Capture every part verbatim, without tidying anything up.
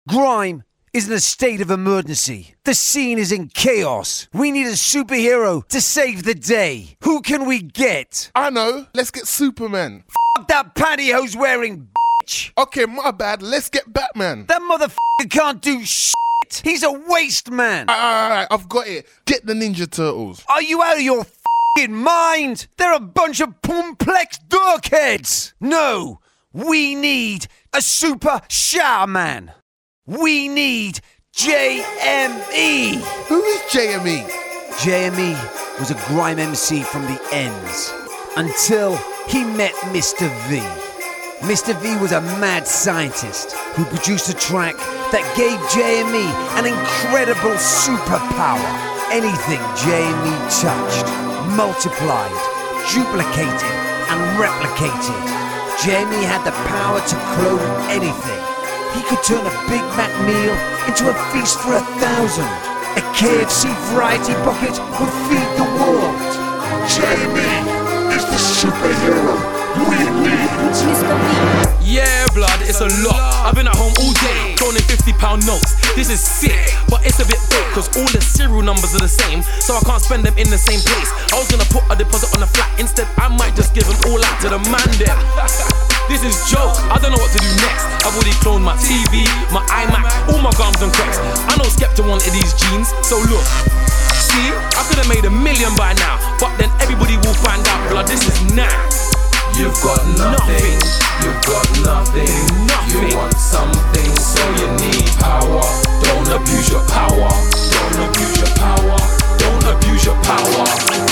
Grime is in a state of emergency. The scene is in chaos. We need a superhero to save the day. Who can we get? I know. Let's get Superman. F*** that pantyhose wearing bitch. Okay, my bad. Let's get Batman. That motherfucker can't do shit. He's a waste man. Alright, alright, I've got it. Get the Ninja Turtles. Are you out of your f***ing mind? They're a bunch of pumplex dirkheads. No, we need a super shower man. We need J M E. Who is J M E? J M E was a grime M C from the ends until he met Mister V. Mister V was a mad scientist who produced a track that gave J M E an incredible superpower. Anything J M E touched, multiplied, duplicated, and replicated. J M E had the power to clone anything. He could turn a Big Mac meal into a feast for a thousand. A K F C variety bucket would feed the world. J M E is the superhero we need. Yeah, blood, it's a lot. I've been at home all day, cloning fifty pound notes. This is sick, but it's a bit big, cause all the serial numbers are the same, so I can't spend them in the same place. I was gonna put a deposit on a flat, instead I might just give them all out to the man there. This is joke, I don't know what to do next. I've already cloned my T V, my iMac, all my gums and cracks. I know Skepta wanted these jeans, so look. See, I could've made a million by now, but then everybody will find out, blood, this is now. You've got nothing, you've got nothing, nothing. You want something, so you need power. Don't abuse your power, don't abuse your power, don't abuse your power.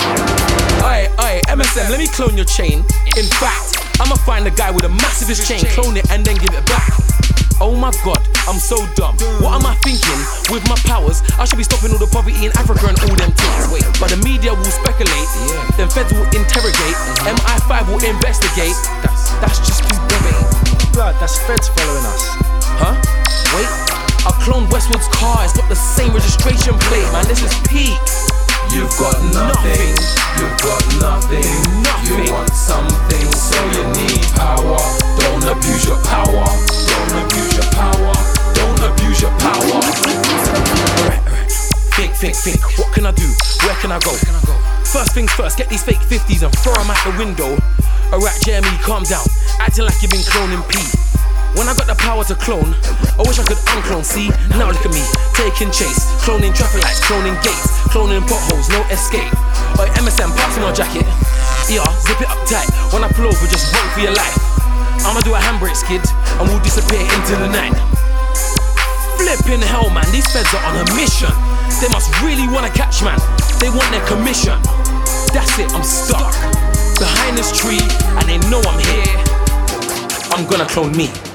Aye, aye, M S M, let me clone your chain. In fact, I'ma find a guy with the massivest chain, clone it and then give it back. Oh my god, I'm so dumb. What am I thinking? With my powers, I should be stopping all the poverty in Africa and all them things. Wait, but the media will speculate, then feds will interrogate, M I five will investigate. That's, that's just too big. Blood, that's feds following us. Huh? Wait, I cloned Westwood's car, it's got the same registration plate, man, this is peak. You've got nothing, you've got nothing, nothing. You want something, so you need power. Don't abuse your power, don't abuse your power, don't abuse your power. Alright, alright. Think, think, think, what can I do? Where can I go? First things first, get these fake fifties and throw them out the window. Alright, J M E, calm down, acting like you've been cloning P. When I got the power to clone, I wish I could unclone, see? Now look at me, taking chase, cloning traffic lights, cloning gates, cloning potholes, no escape. Oi, M S M, pass me my jacket. Yeah, zip it up tight, when I pull over, just run for your life. I'ma do a handbrake skid, and we'll disappear into the night. Flipping hell, man, these feds are on a mission. They must really wanna catch, man, they want their commission. That's it, I'm stuck behind this tree, and they know I'm here. I'm gonna clone me.